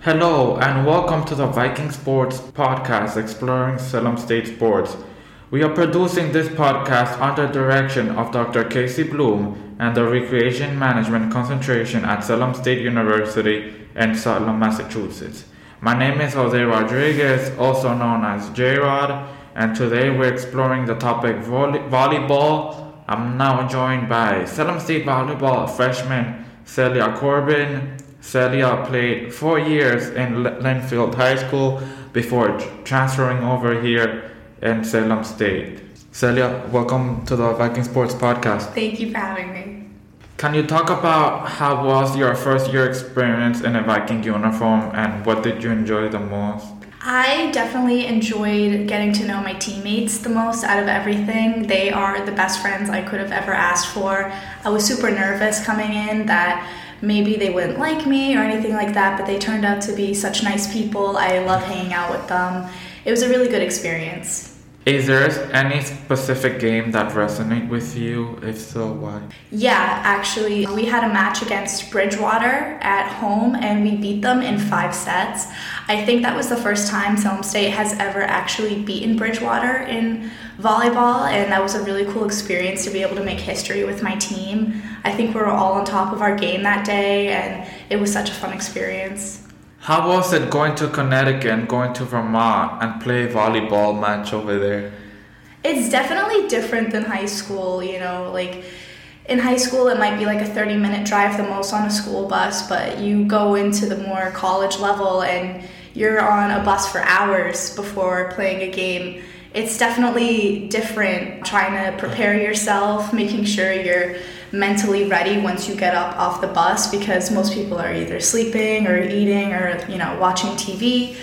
Hello and welcome to the Viking Sports Podcast exploring Salem State sports. We are producing this podcast under direction of Dr. Casey Bloom and the Recreation Management Concentration at Salem State University in Salem, Massachusetts. My name is Jose Rodriguez, also known as J-Rod, and today we're exploring the topic volleyball. I'm now joined by Salem State volleyball freshman Celia Corbin. Celia played 4 years in Linfield High School before transferring over here in Salem State. Celia, welcome to the Viking Sports Podcast. Thank you for having me. Can you talk about how was your first year experience in a Viking uniform and what did you enjoy the most? I definitely enjoyed getting to know my teammates the most out of everything. They are the best friends I could have ever asked for. I was super nervous coming in that maybe they wouldn't like me or anything like that, but they turned out to be such nice people. I love hanging out with them. It was a really good experience. Is there any specific game that resonates with you? If so, why? Yeah, actually, we had a match against Bridgewater at home and we beat them in 5 sets. I think that was the first time Salem State has ever actually beaten Bridgewater in volleyball, and that was a really cool experience to be able to make history with my team. I think we were all on top of our game that day, and it was such a fun experience. How was it going to Connecticut and going to Vermont and play volleyball match over there? It's definitely different than high school, like in high school it might be like a 30-minute drive the most on a school bus, but you go into the more college level and you're on a bus for hours before playing a game. It's definitely different trying to prepare yourself, making sure you're mentally ready once you get up off the bus, because most people are either sleeping or eating or watching TV.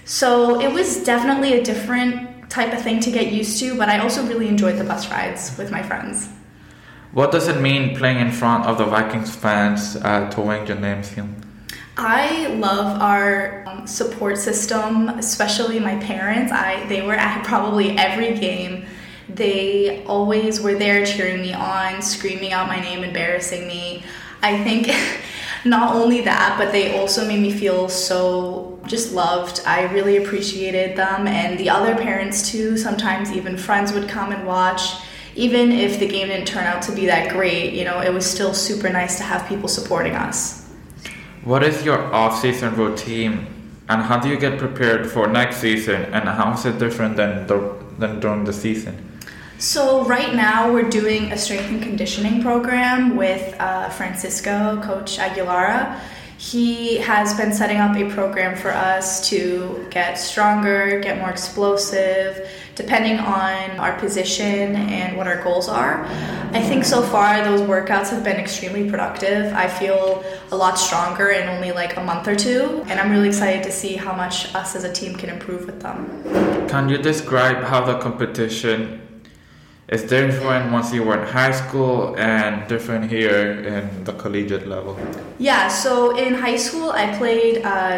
So it was definitely a different type of thing to get used to, but I also really enjoyed the bus rides with my friends. What does it mean playing in front of the Vikings fans at Towing Gymnasium? I love our support system, especially my parents. They were at probably every game. They always were there cheering me on, screaming out my name, embarrassing me. I think not only that, but they also made me feel so just loved. I really appreciated them, and the other parents too. Sometimes even friends would come and watch. Even if the game didn't turn out to be that great, it was still super nice to have people supporting us. What is your off-season routine, and how do you get prepared for next season, and how is it different than during the season? So right now we're doing a strength and conditioning program with Francisco, Coach Aguilara. He has been setting up a program for us to get stronger, get more explosive, depending on our position and what our goals are. I think so far those workouts have been extremely productive. I feel a lot stronger in only like a month or two, and I'm really excited to see how much us as a team can improve with them. Can you describe how the competition is different once you were in high school and different here in the collegiate level? Yeah, so in high school I played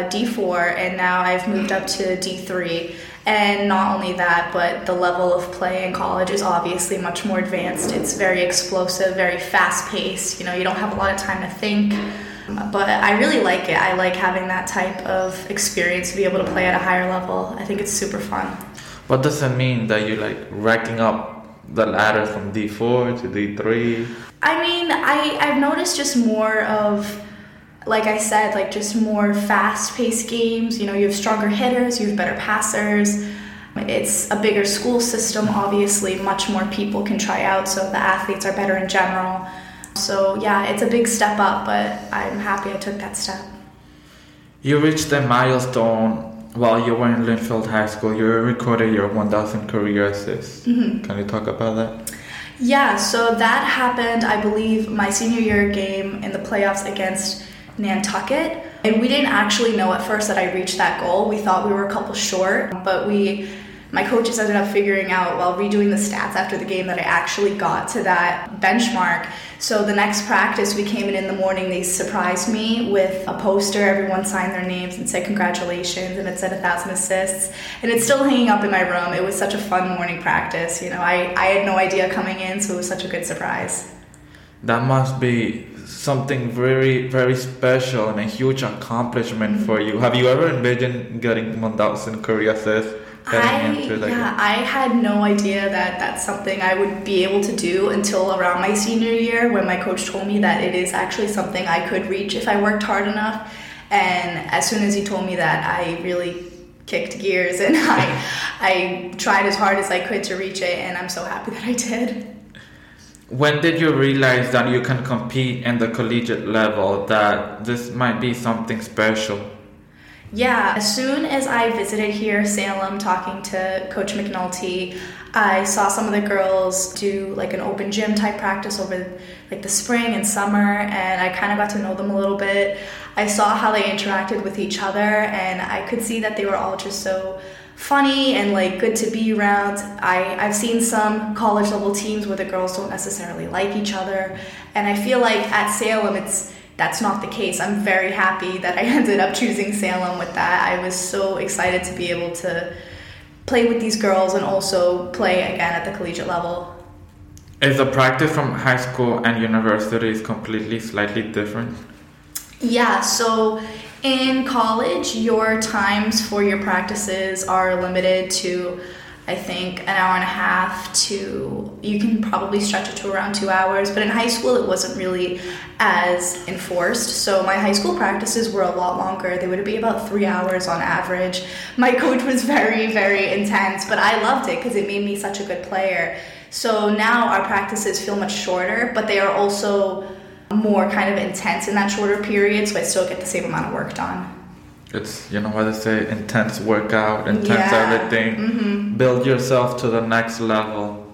D4, and now I've moved up to D3. And not only that, but the level of play in college is obviously much more advanced. It's very explosive, very fast-paced. You don't have a lot of time to think. But I really like it. I like having that type of experience to be able to play at a higher level. I think it's super fun. What does it mean that you like racking up the ladder from D4 to D3? I mean, I've noticed just more of, like I said, like just more fast-paced games. You have stronger hitters, you have better passers. It's a bigger school system, obviously. Much more people can try out, so the athletes are better in general. So yeah, it's a big step up, but I'm happy I took that step. You reached a milestone while you were in Linfield High School. You recorded your 1,000 career assists. Mm-hmm. Can you talk about that? Yeah, so that happened, I believe, my senior year game in the playoffs against Nantucket. And we didn't actually know at first that I reached that goal. We thought we were a couple short, but my coaches ended up figuring out while redoing the stats after the game that I actually got to that benchmark. So the next practice, we came in the morning, they surprised me with a poster. Everyone signed their names and said congratulations, and it said 1,000 assists. And it's still hanging up in my room. It was such a fun morning practice. I had no idea coming in, so it was such a good surprise. That must be something very, very special and a huge accomplishment for you. Have you ever envisioned getting Mondaos in Korea I had no idea that that's something I would be able to do until around my senior year, when my coach told me that it is actually something I could reach if I worked hard enough. And as soon as he told me that, I really kicked gears, and I tried as hard as I could to reach it, and I'm so happy that I did. When did you realize that you can compete in the collegiate level, that this might be something special? Yeah, as soon as I visited here, Salem, talking to Coach McNulty, I saw some of the girls do like an open gym type practice over like the spring and summer, and I kind of got to know them a little bit. I saw how they interacted with each other, and I could see that they were all just so funny and like good to be around. I've seen some college level teams where the girls don't necessarily like each other, and I feel like at Salem that's not the case. I'm very happy that I ended up choosing Salem with that. I was so excited to be able to play with these girls and also play again at the collegiate level. Is the practice from high school and university completely slightly different? Yeah, so in college, your times for your practices are limited to, I think, an hour and a half to, you can probably stretch it to around 2 hours. But in high school, it wasn't really as enforced. So my high school practices were a lot longer. They would be about 3 hours on average. My coach was very, very intense, but I loved it because it made me such a good player. So now our practices feel much shorter, but they are also more kind of intense in that shorter period, so I still get the same amount of work done. It's, you know what they say, intense workout, intense everything. Mm-hmm. Build yourself to the next level.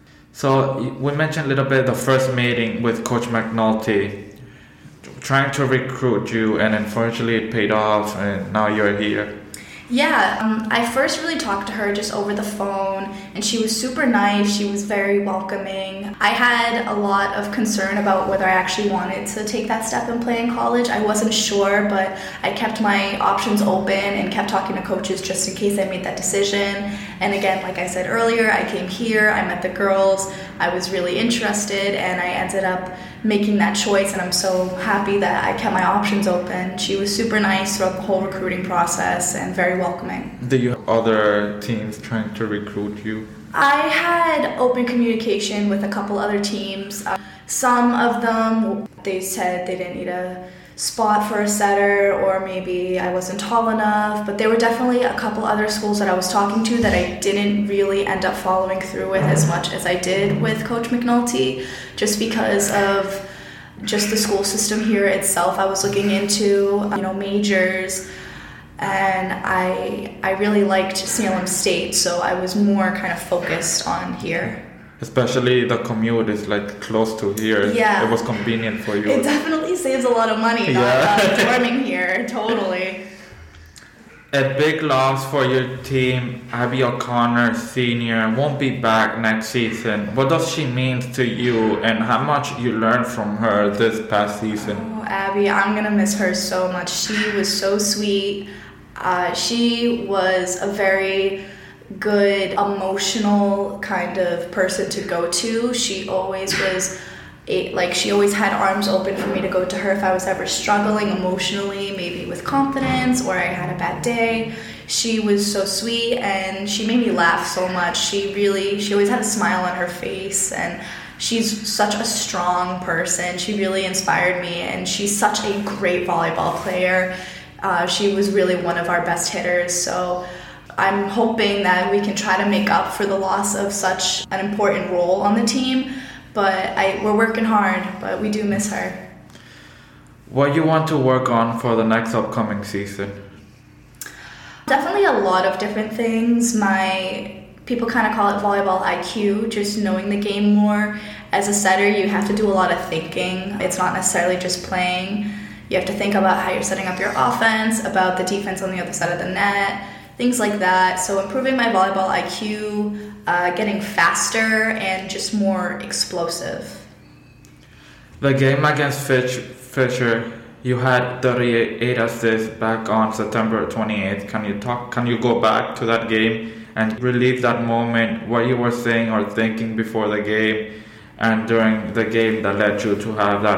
So we mentioned a little bit the first meeting with Coach McNulty, trying to recruit you, and unfortunately it paid off, and now you're here. Yeah, I first really talked to her just over the phone, and she was super nice. She was very welcoming. I had a lot of concern about whether I actually wanted to take that step and play in college. I wasn't sure, but I kept my options open and kept talking to coaches just in case I made that decision. And again, like I said earlier, I came here, I met the girls, I was really interested, and I ended up making that choice, and I'm so happy that I kept my options open. She was super nice throughout the whole recruiting process and very welcoming. Did you have other teams trying to recruit you? I had open communication with a couple other teams. Some of them, they said they didn't need a spot for a setter, or maybe I wasn't tall enough, but there were definitely a couple other schools that I was talking to that I didn't really end up following through with as much as I did with Coach McNulty, just because of just the school system here itself. I was looking into, majors, and I really liked Salem State, so I was more kind of focused on here. Especially the commute is like close to here. Yeah. It was convenient for you. It definitely saves a lot of money not dorming here, totally. A big loss for your team. Abby O'Connor, senior, won't be back next season. What does she mean to you, and how much you learned from her this past season? Oh, Abby, I'm going to miss her so much. She was so sweet. She was a very good emotional kind of person to go to. She always was she always had arms open for me to go to her if I was ever struggling emotionally, maybe with confidence, or I had a bad day. She was so sweet, and she made me laugh so much. She always had a smile on her face, and she's such a strong person. She really inspired me, and she's such a great volleyball player. She was really one of our best hitters, so I'm hoping that we can try to make up for the loss of such an important role on the team, but we're working hard, but we do miss her. What do you want to work on for the next upcoming season? Definitely a lot of different things. People kind of call it volleyball IQ, just knowing the game more. As a setter, you have to do a lot of thinking. It's not necessarily just playing. You have to think about how you're setting up your offense, about the defense on the other side of the net, things like that. So improving my volleyball IQ, getting faster, and just more explosive. The game against Fisher, you had 38 assists back on September 28th. Can you go back to that game and relive that moment, what you were saying or thinking before the game and during the game that led you to have that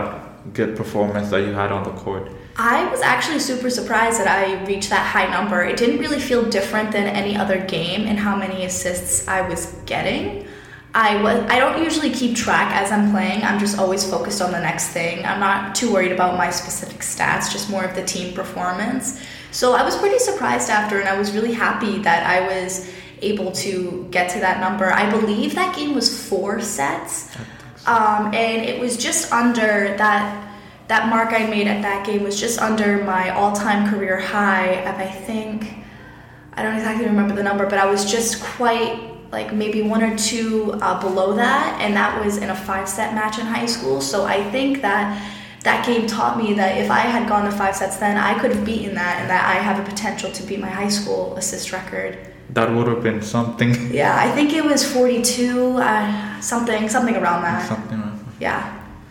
good performance that you had on the court? I was actually super surprised that I reached that high number. It didn't really feel different than any other game in how many assists I was getting. I don't usually keep track as I'm playing. I'm just always focused on the next thing. I'm not too worried about my specific stats, just more of the team performance. So I was pretty surprised after, and I was really happy that I was able to get to that number. I believe that game was 4 sets, and it was just under that mark I made at that game was just under my all-time career high. And I think, I don't exactly remember the number, but I was just quite like maybe 1 or 2 below that, and that was in a 5-set match in high school. So I think that game taught me that if I had gone to 5 sets then, I could have beaten that, and that I have a potential to beat my high school assist record. That would have been something. Yeah, I think it was 42, something around that. Something like that. Yeah.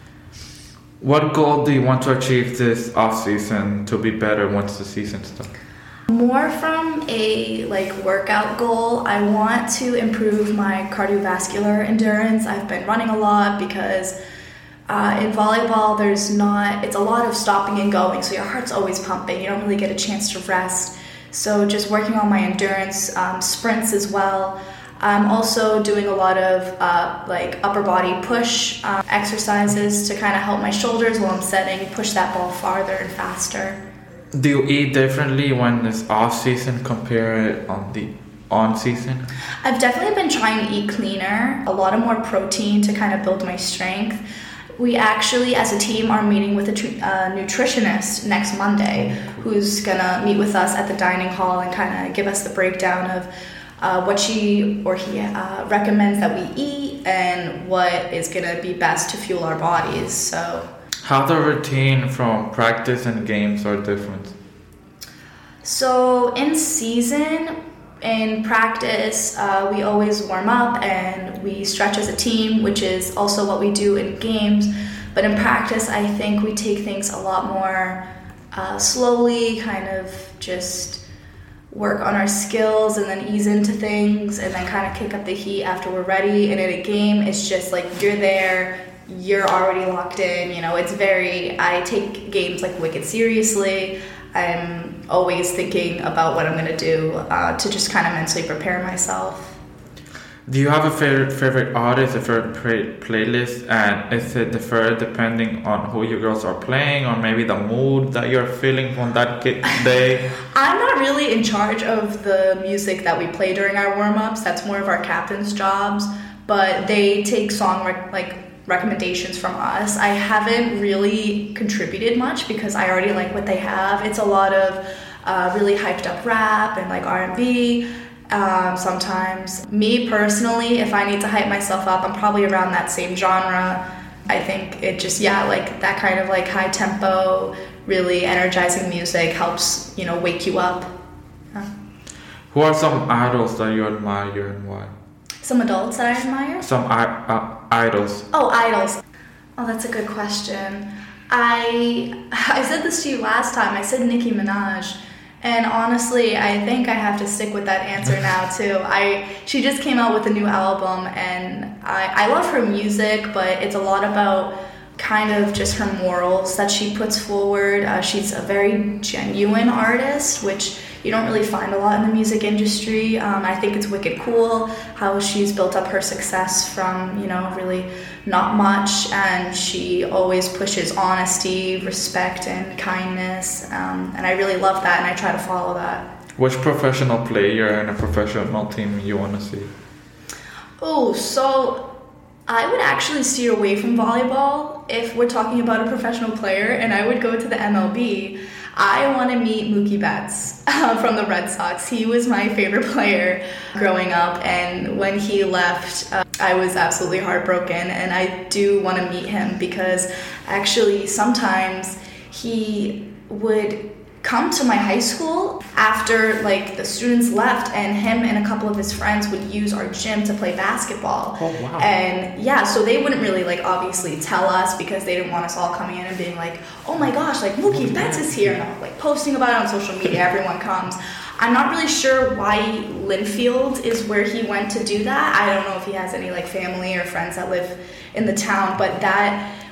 What goal do you want to achieve this off-season to be better once the season starts? More from a workout goal, I want to improve my cardiovascular endurance. I've been running a lot because in volleyball it's a lot of stopping and going, so your heart's always pumping. You don't really get a chance to rest. So just working on my endurance, sprints as well. I'm also doing a lot of upper body push exercises to kind of help my shoulders while I'm setting, push that ball farther and faster. Do you eat differently when it's off-season compared on the on-season? I've definitely been trying to eat cleaner, a lot of more protein to kind of build my strength. We actually, as a team, are meeting with a nutritionist next Monday who's going to meet with us at the dining hall and kind of give us the breakdown of what she or he recommends that we eat and what is going to be best to fuel our bodies. So, how the routine from practice and games are different? So in season, in practice, we always warm up and we stretch as a team, which is also what we do in games. But in practice, I think we take things a lot more slowly, kind of just work on our skills and then ease into things and then kind of kick up the heat after we're ready. And in a game, it's just like you're there, you're already locked in. I take games like wicked seriously. I'm always thinking about what I'm going to do to just kind of mentally prepare myself. Do you have a favorite artist, a favorite playlist, and is it differ depending on who you girls are playing or maybe the mood that you're feeling on that day? I'm not really in charge of the music that we play during our warm-ups. That's more of our captain's jobs, but they take song recommendations from us. I haven't really contributed much because I already like what they have. It's a lot of really hyped up rap and R&B. Sometimes me personally, if I need to hype myself up, I'm probably around that same genre. I think it just that kind of high tempo, really energizing music helps wake you up. Who are some idols that you admire and why? Some adults that I admire? Some idols. Oh, idols. Oh, that's a good question. I said this to you last time. I said Nicki Minaj. And honestly, I think I have to stick with that answer now, too. She just came out with a new album, and I love her music, but it's a lot about kind of just her morals that she puts forward. She's a very genuine artist, which you don't really find a lot in the music industry. I think it's wicked cool how she's built up her success from, really not much, and she always pushes honesty, respect, and kindness, and I really love that, and I try to follow that. Which professional player in a professional team you want to see? Oh, so I would actually steer away from volleyball if we're talking about a professional player, and I would go to the MLB. I want to meet Mookie Betts from the Red Sox. He was my favorite player growing up, and when he left, I was absolutely heartbroken, and I do want to meet him because actually sometimes he would come to my high school after the students left, and him and a couple of his friends would use our gym to play basketball. Oh, wow. And yeah, so they wouldn't really obviously tell us because they didn't want us all coming in and being oh my gosh, Mookie Betts is here, and posting about it on social media. Everyone comes. I'm not really sure why Linfield is where he went to do that. I don't know if he has any family or friends that live in the town, but that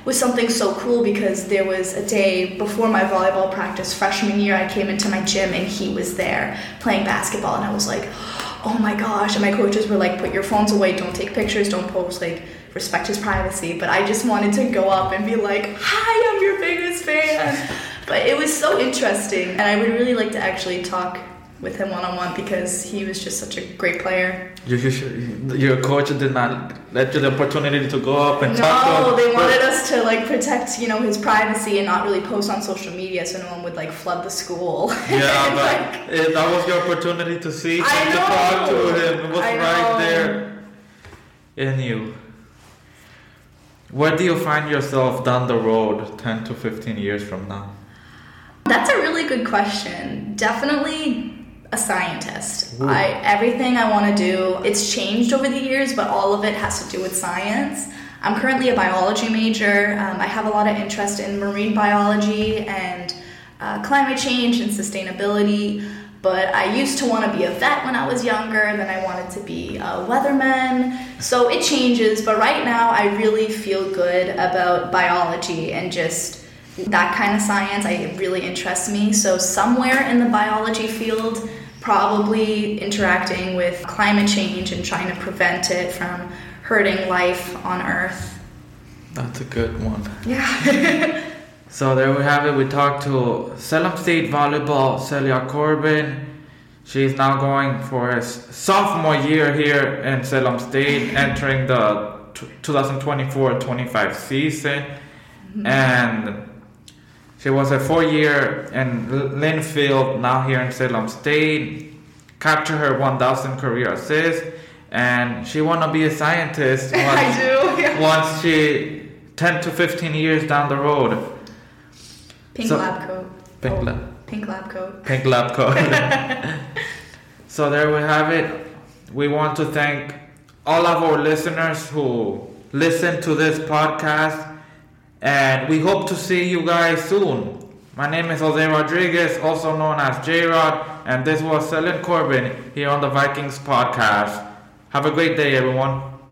was something so cool because there was a day before my volleyball practice freshman year, I came into my gym and he was there playing basketball, and I was like, oh my gosh. And my coaches were like, put your phones away, don't take pictures, don't post, like, respect his privacy. But I just wanted to go up and be like, hi, I'm your biggest fan. But it was so interesting, and I would really like to actually talk with him one-on-one because he was just such a great player. Your coach did not let you the opportunity to go up and talk to him? No, they wanted us to like protect, his privacy and not really post on social media so no one would like flood the school. Yeah, but that was your opportunity to see him, to talk to him. It was right there in you. Where do you find yourself down the road 10 to 15 years from now? That's a really good question. Definitely a scientist. Everything I want to do, it's changed over the years, but all of it has to do with science. I'm currently a biology major. I have a lot of interest in marine biology and climate change and sustainability, but I used to want to be a vet when I was younger, then I wanted to be a weatherman. So it changes, but right now I really feel good about biology and just that kind of science. It really interests me. So somewhere in the biology field, probably interacting with climate change and trying to prevent it from hurting life on Earth. That's a good one. Yeah. So there we have it. We talked to Salem State volleyball Celia Corbin. She's now going for her sophomore year here in Salem State, entering the 2024-25 season. Mm-hmm. And she was a 4-year in Linfield, now here in Salem State. Captured her 1,000 career assists, and she want to be a scientist. I do. Yeah. Once she 10 to 15 years down the road. Pink lab coat. Pink lab coat. So there we have it. We want to thank all of our listeners who listen to this podcast. And we hope to see you guys soon. My name is Jose Rodriguez, also known as J-Rod, and this was Celia Corbin here on the Vikings podcast. Have a great day, everyone.